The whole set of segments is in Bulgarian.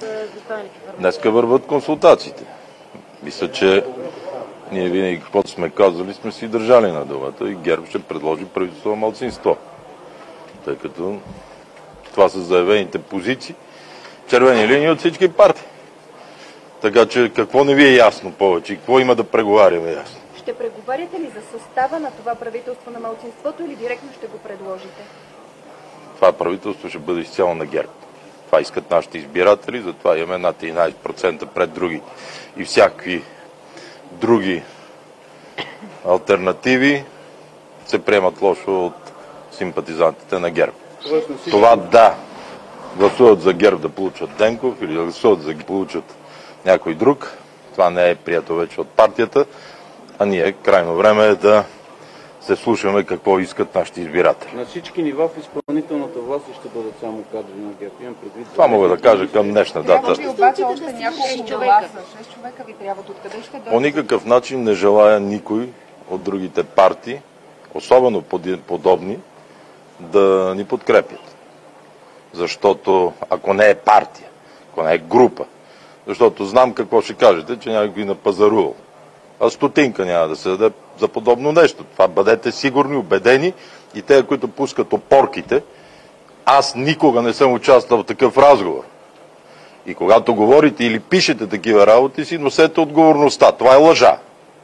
Днеска върват консултациите. Мисля, че ние винаги каквото сме казали, сме си държали на думата и ГЕРБ ще предложи правителство на малцинство. Тъй като това са заявените позиции, червени линии от всички партии. Така че какво не ви е ясно повече? Какво има да преговаряме ясно? Ще преговаряте ли за състава на това правителство на малцинството или директно ще го предложите? Това правителство ще бъде изцяло на ГЕРБ. Това искат нашите избиратели, затова имаме над 11% пред други. И всякакви други алтернативи се приемат лошо от симпатизантите на ГЕРБ. Това да гласуват за ГЕРБ да получат Денков или да гласуват за да получат някой друг, това не е прието вече от партията, а ние крайно време е да се слушаме какво искат нашите избиратели. На всички нива в изпълнителната власт ще бъдат само кадри на ГЕРБ. Имам предвид. Това мога да кажа към днешна дата. Трябва ви обаче още няколко гласа. 6 човека ви трябват. Откъде ще дойдат? По никакъв начин не желая никой от другите партии, особено подобни, да ни подкрепят. Защото ако не е партия, ако не е група, защото знам какво ще кажете, че някой напазарувал. А стотинка няма да се даде за подобно нещо. Това бъдете сигурни, убедени и те, които пускат опорките, аз никога не съм участвал в такъв разговор. И когато говорите или пишете такива работи си, носете отговорността. Това е лъжа.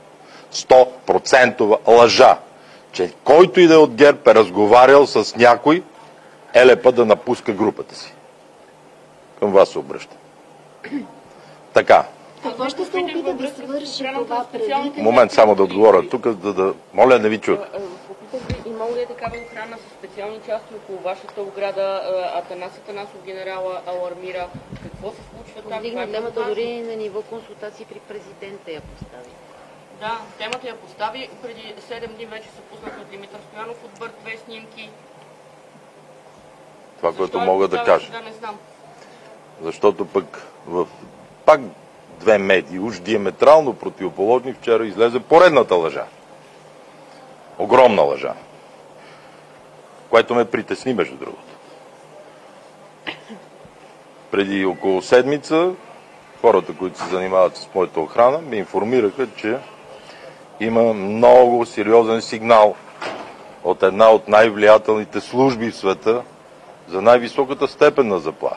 100% лъжа. Че който и да е от ГЕРБ е разговарял с някой, елепа да напуска групата си. Към вас се обръща. Така. Какво ще се опита да свърши това преди? Момент само да отговоря тук, моля, не ви чух. Имало ли е такава охрана с специални части около вашата ограда? Атанас Атанасов генерала алармира. Какво се случва там? Повдигна темата дори на ниво консултации при президента я постави. Да, темата я постави. Преди 7 дни вече се пуснаха от Димитър Стоянов от Бърт 2 снимки. Това, което мога да кажа. Да, не знам. Защото пък в пак две медии, уж диаметрално противоположни, вчера излезе поредната лъжа. Огромна лъжа. Което ме притесни, между другото. Преди около седмица хората, които се занимават с моята охрана, ме информираха, че има много сериозен сигнал от една от най-влиятелните служби в света за най-високата степен на заплаха.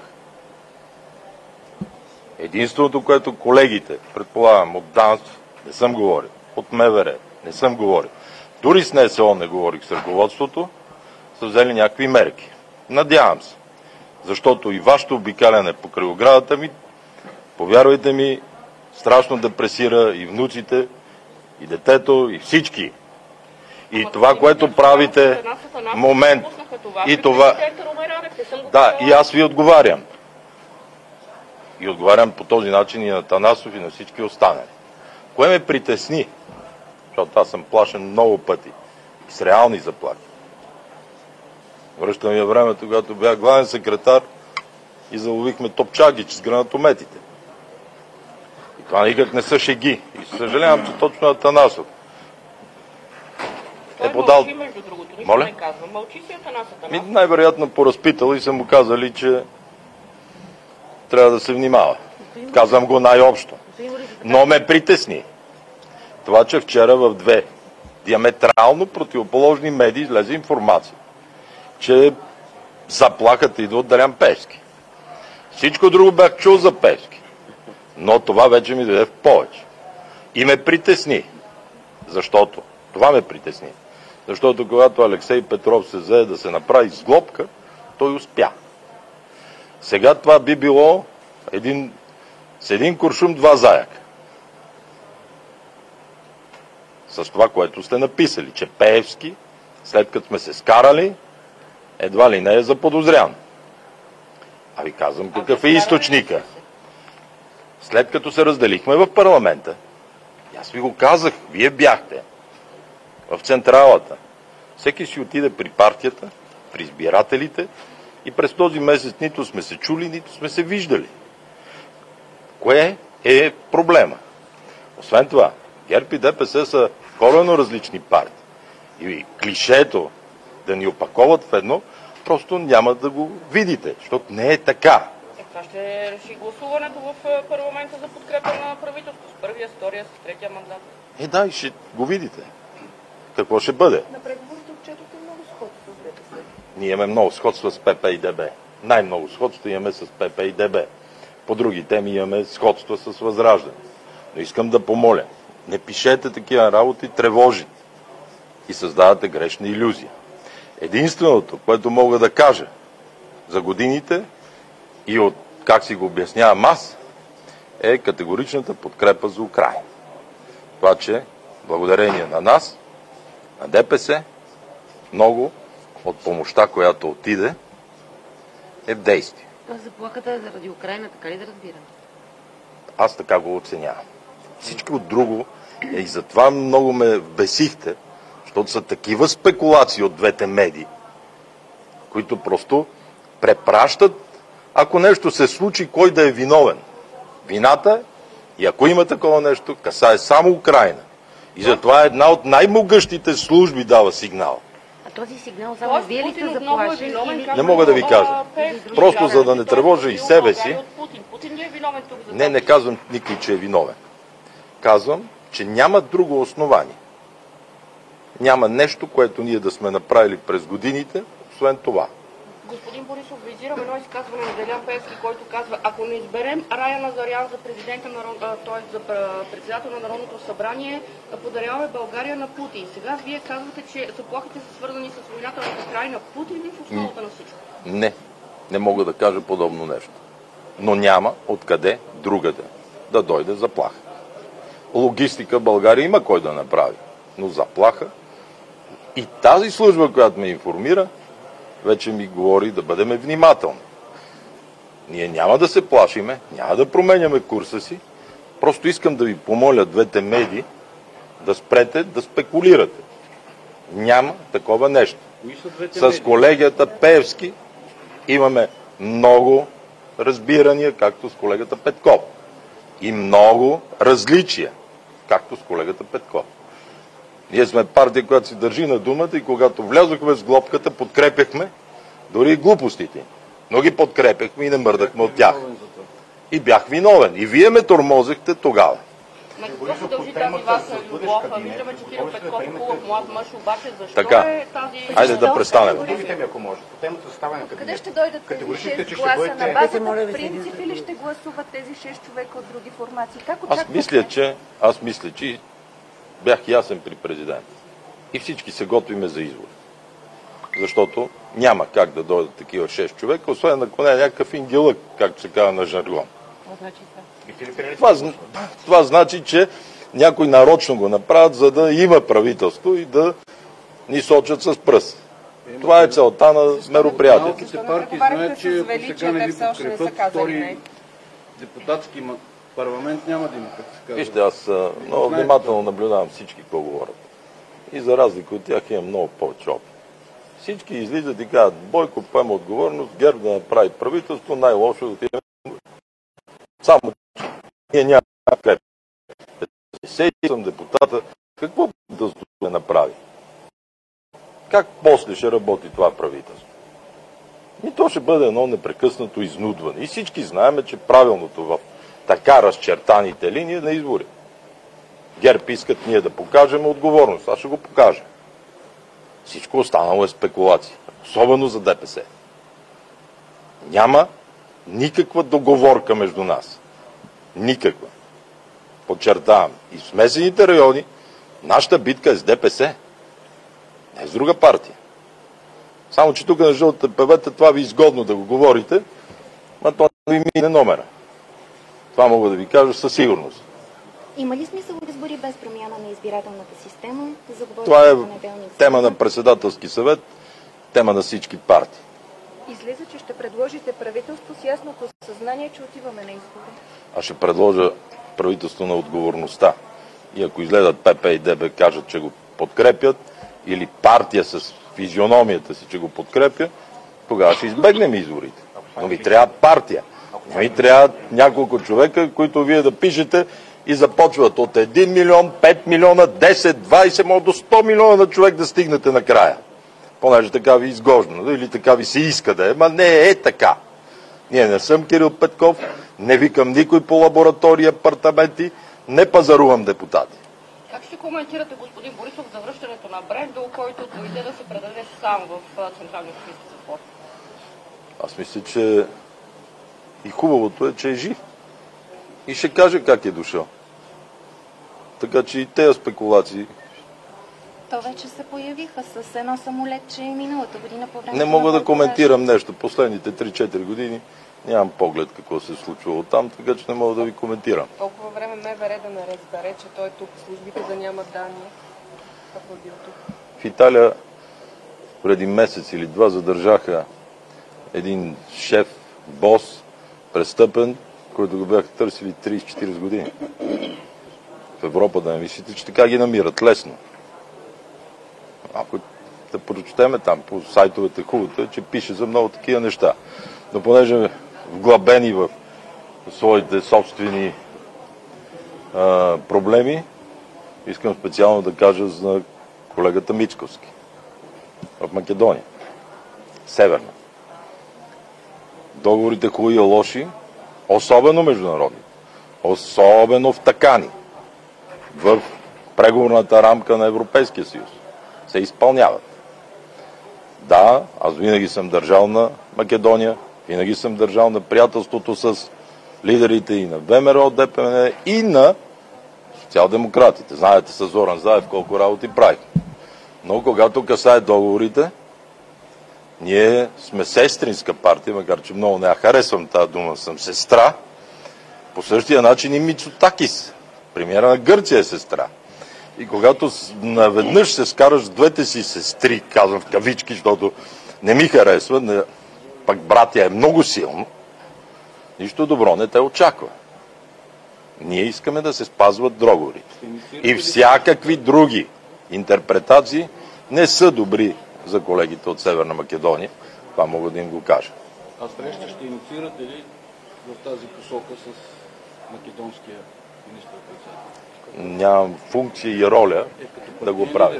Единственото, което колегите, предполагам, от ДАНС не съм говорил, от МВР не съм говорил, дори с НСО не говорих с ръководството, са взели някакви мерки. Надявам се. Защото и вашето обикаляне по крайоградата ми, повярвайте ми, страшно депресира и внуците, и детето, и всички. И това, което правите, момент, и това... Да, и аз ви отговарям. И отговарям по този начин и на Атанасов, и на всички останали. Кое ме притесни? Защото аз съм плашен много пъти. И с реални заплахи. Връщам я времето, когато бях главен секретар и заловихме Топчагич с гранатометите. И това никак не са шеги. И съжалявам, че точно Атанасов е подал... Мълчи, между другото. Нищо не казва. Мълчи си Атанасов. Най-вероятно поразпитал и са му казали, че трябва да се внимава. Казвам го най-общо. Но ме притесни това, че вчера в две диаметрално противоположни медии излезе информация, че заплахата идва от Делян Пеевски. Всичко друго бях чул за Пеевски. Но това вече ми даде в повече. И ме притесни. Защото? Това ме притесни. Защото когато Алексей Петров се взе да се направи сглобка, той успя. Сега това би било с един куршум два заяка. С това, което сте написали, че Пеевски, след като сме се скарали, едва ли не е заподозрян. А ви казвам какъв е източника. След като се разделихме в парламента, аз ви го казах, вие бяхте в централата. Всеки си отиде при партията, при избирателите и през този месец нито сме се чули, нито сме се виждали. Кое е проблема? Освен това, ГЕРБ и ДПС са коренно различни партии. И клишето да ни опаковат в едно, просто няма да го видите, защото не е така. Това ще реши гласуването в парламента за подкрепа на правителството с първия, с втория, с третия мандат. Да, и ще го видите. Какво ще бъде? На преговорите отчетохте много сходство с ДПС. Ние имаме много сходства с ПП и ДБ. Най-много сходства имаме с ПП и ДБ. По други теми имаме сходства с Възраждане. Но искам да помоля, не пишете такива работи, тревожите и създавате грешна илюзия. Единственото, което мога да кажа за годините и от как си го обяснявам аз, е категоричната подкрепа за Украйна. Това, че благодарение на нас, на ДПС, много от помощта, която отиде, е в действие. Тоест заплахата е заради Украйна, така ли да разбирам? Аз така го оценявам. Всичко друго е и затова много ме бесихте, защото са такива спекулации от двете медии, които просто препращат, ако нещо се случи, кой да е виновен. Вината е, и ако има такова нещо, касае само Украйна. И затова една от най-могъщите служби дава сигнал. А този сигнал само вие ли сте заплашили? Не мога да ви кажа. Просто за да не тревожа и себе си. Путин ли е виновен тук за Не казвам никой, че е виновен. Казвам, че няма друго основание. Няма нещо, което ние да сме направили през годините, освен това. Господин Борисов, визирам едно изказване на Делян Пеевски, който казва: ако не изберем Рая Назарян за президента т.е. за председател на Народното събрание, подаряваме България на Путин. Сега вие казвате, че заплахите са свързани с войната в Украйна. Путин ли в основата на всичко? Не мога да кажа подобно нещо. Но няма откъде другаде да дойде заплаха. Логистика в България има кой да направи, но заплаха. И тази служба, която ме информира, вече ми говори да бъдем внимателни. Ние няма да се плашиме, няма да променяме курса си. Просто искам да ви помоля двете медии да спрете да спекулирате. Няма такова нещо. С колегата Пеевски имаме много разбирания, както с колегата Петков. И много различия, както с колегата Петков. Ние сме партия, която си държи на думата и когато влязохме с глобката, подкрепяхме дори и глупостите. Но ги подкрепяхме и не мърдахме от тях. И бях виновен. И вие ме тормозихте тогава. На какво се дължи тази ваша любов? Виждаме, че Кирил Петков е хубав млад мъж, обаче защо е тази... Хайде да престанем. Подивите ми, ако може. По темата състава на Къде ще дойдат тези 6 гласа? На базата принцип или ще гласуват тези 6 човека от други формации? Аз мисля, че бях ясен при президента. И всички се готвиме за избори. Защото няма как да дойдат такива 6 човека, освен ако не е някакъв ингелък, както се казва на жаргон. Това значи, че някой нарочно го направят, за да има правителство и да ни сочат с пръст. Това е целта на мероприятието. Малките партии знаят, че ако сега не ви подкрепят, втори депутатски парламент няма да има, как се казва. Вижте, аз много внимателно наблюдавам всички какво говорят. И за разлика от тях имам много повече опит. Всички излизат и казват: Бойко поема отговорност, ГЕРБ да направи правителство, най-лошо да отидем. Само ние няма подкрепа. Съм депутата. Какво да направи? Как после ще работи това правителство? И то ще бъде едно непрекъснато изнудване. И всички знаем, че правилното в така разчертаните линии на избори. ГЕРБ искат ние да покажем отговорност. Аз ще го покажа. Всичко останало е спекулация. Особено за ДПС. Няма никаква договорка между нас. Никаква. Подчертавам. И в смесените райони нашата битка е с ДПС. Не с друга партия. Само, че тук на жълтите певета това ви е изгодно да го говорите, но това не ви мине номера. Това мога да ви кажа със сигурност. Има ли смисъл избори без промяна на избирателната система? Това е тема на председателски съвет, тема на всички партии. Излиза, че ще предложите правителство с ясното съзнание, че отиваме на избори. Аз ще предложа правителство на отговорността. И ако изгледат ПП и ДБ кажат, че го подкрепят, или партия с физиономията си, че го подкрепя, тогава ще избегнем изборите. Но ви трябва партия. Но ви трябва няколко човека, които вие да пишете и започват от 1 милион, 5 милиона, 10, 20, може до 100 милиона на човек да стигнете накрая. Понеже така ви изгожда, или така ви се иска да е, ма не е така. Ние не съм Кирил Петков, не викам никой по лаборатории, апартаменти, не пазарувам депутати. Как ще коментирате, господин Борисов, за връщането на Брендо, който дойде да се предаде сам в Централния общински затвор? Аз мисля, че и хубавото е, че е жив. И ще каже как е дошъл. Така че и тези спекулации... То вече се появиха с едно самолетче миналата година по време. Не мога да коментирам нещо. Последните 3-4 години нямам поглед какво се е случвало там, така че не мога да ви коментирам. Толкова време МВР да не разбере, че той е тук, службите да нямат данни. Какво бил тук? В Италия преди месец или два задържаха един шеф, бос, престъпен, който го бяха търсили 30-40 години. В Европа да не мислите, че така ги намират лесно. Ако да прочетеме там по сайтовете хубавото е, че пише за много такива неща. Но понеже вглъбени в своите собствени проблеми, искам специално да кажа за колегата Мицкоски в Македония. Северна. Договорите хубави и лоши, особено международни, особено втъкани в преговорната рамка на Европейския съюз, се изпълняват. Да, аз винаги съм държал на Македония, винаги съм държал на приятелството с лидерите и на ВМРО, ДПМН и на социал-демократите. Знаете с Зоран Заев колко работи правих. Но когато касае договорите, ние сме сестринска партия, макар че много не я харесвам тази дума, съм сестра. По същия начин и Мицотакис, премиера на Гърция е сестра. И когато наведнъж се скараш с двете си сестри, казвам в кавички, защото не ми харесва, пък братя е много силно, нищо добро не те очаква. Ние искаме да се спазват договорите. И всякакви други интерпретации не са добри за колегите от Северна Македония. Това мога да им го кажа. А среща ще инициирате ли в тази посока с македонския министър-председател? Нямам функция и роля да го правя.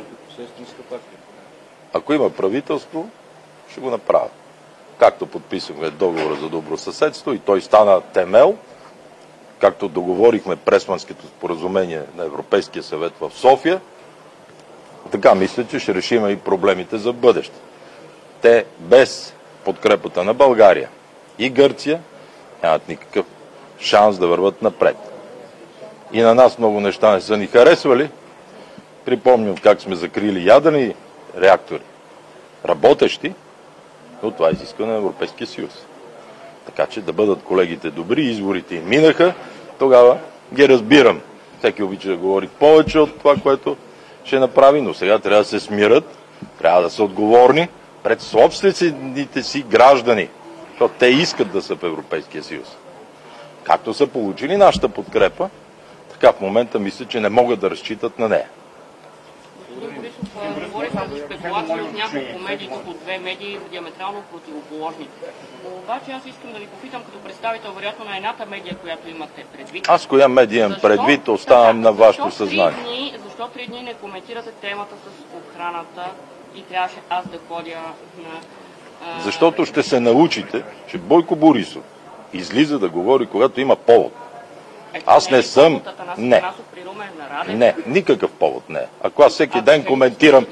Ако има правителство, ще го направя. Както подписахме договора за добросъседство и той стана темел, както договорихме Пресманското споразумение на Европейския съвет в София, така мисля, че ще решим и проблемите за бъдеще. Те без подкрепата на България и Гърция нямат никакъв шанс да върват напред. И на нас много неща не са ни харесвали. Припомням как сме закрили ядрени реактори, работещи, но това е изискване на Европейския съюз. Така че да бъдат колегите добри, изборите им минаха, тогава ги разбирам. Всеки обича да говори повече от това, което ще направи, но сега трябва да се смират, трябва да са отговорни пред собствените си граждани, защото те искат да са в Европейския съюз. Както са получили нашата подкрепа, така в момента мисля, че не могат да разчитат на нея. Господин Борисов, говори се за спекулации от няколко медии, тук от две медии, диаметрално противоположни. Но обаче аз искам да ви попитам като представител, вероятно на едната медия, която имате предвид. Аз коя медия имам предвид, оставам на вашето съзнание. Защо 3 дни не коментирате темата с охраната и трябваше аз да ходя на... Защото ще се научите, че Бойко Борисов излиза да говори, когато има повод. Аз не съм... Не, никакъв повод не. Ако аз всеки ден коментирам...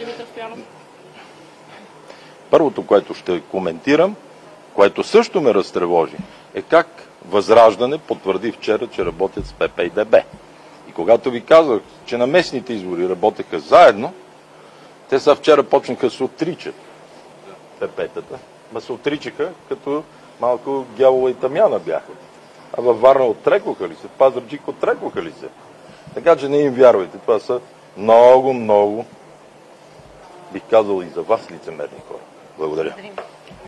Първото, което ще коментирам, което също ме разтревожи, е как Възраждане потвърди вчера, че работят с ПП и ДБ. И когато ви казах, че на местните избори работеха заедно, те са вчера почнаха да се отричат. ПП-тата. Ма се отричаха, като малко Гявола и Тамяна бяха. А във Варна отрекоха ли се? В Пазарджик отрекоха ли се? Така че не им вярвайте. Това са много, бих казал и за вас лицемерни хора. Благодаря.